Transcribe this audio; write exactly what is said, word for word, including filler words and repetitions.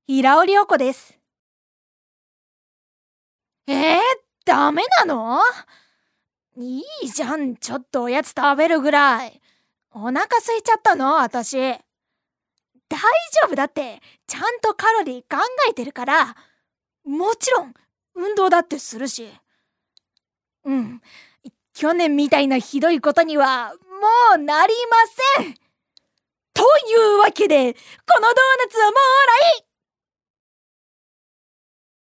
平尾涼子です。えー、ダメなの？いいじゃん、ちょっとおやつ食べるぐらい。お腹空いちゃったの、私。大丈夫だって、ちゃんとカロリー考えてるから。もちろん、運動だってするし。うん、去年みたいなひどいことには、もうなりません。というわけで、このドーナツはもうらい